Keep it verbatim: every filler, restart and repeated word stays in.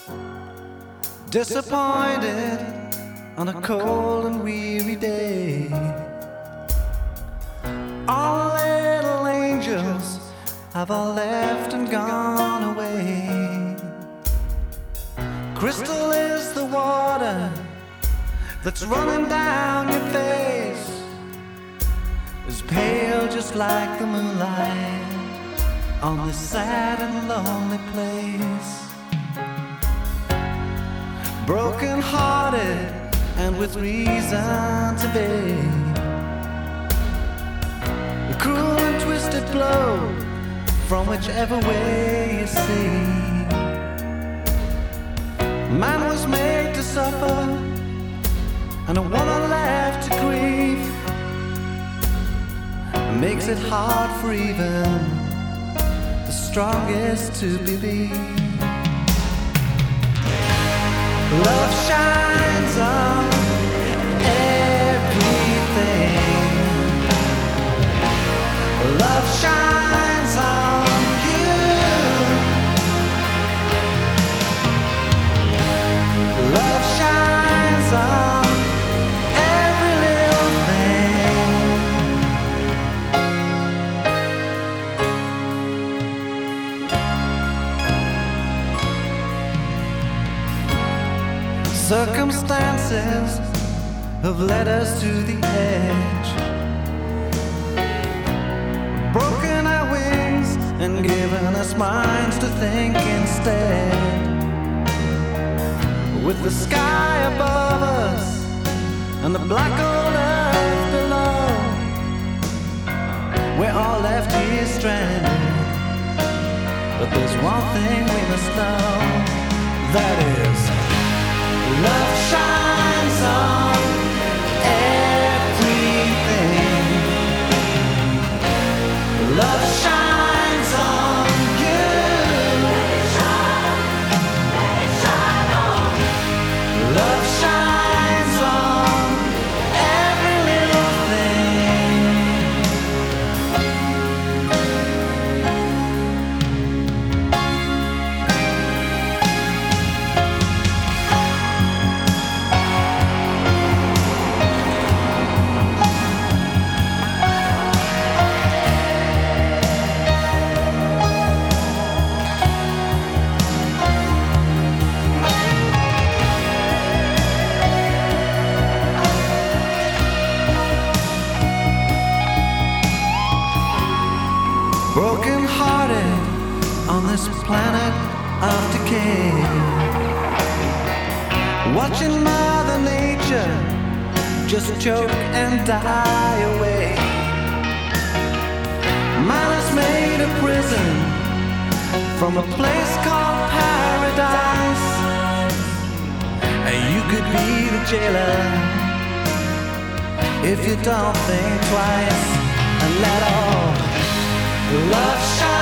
disappointed on a cold and weary day. All little angels have all left and gone away. Crystal is the water that's running down your face, is pale just like the moonlight on this sad and lonely place. Broken hearted and with reason to be, a cruel and twisted blow from whichever way you see. Man was made to suffer and a woman left to grieve. It makes it hard for even the strongest to believe. Love shines on everything. Love shines on you. Love shines on every little thing. Circumstances have led us to the edge, broken our wings and given us minds to think instead. With the sky above us and the black old earth below, we're all left here stranded. But there's one thing we must know, that is, love shines on everything. Love shines on you. Let it shine on. Love shines on every little thing. Broken hearted on this planet of decay, watching Mother Nature just choke and die away. Man has made a prison from a place called paradise, and you could be the jailer if you don't think twice and let all love shine.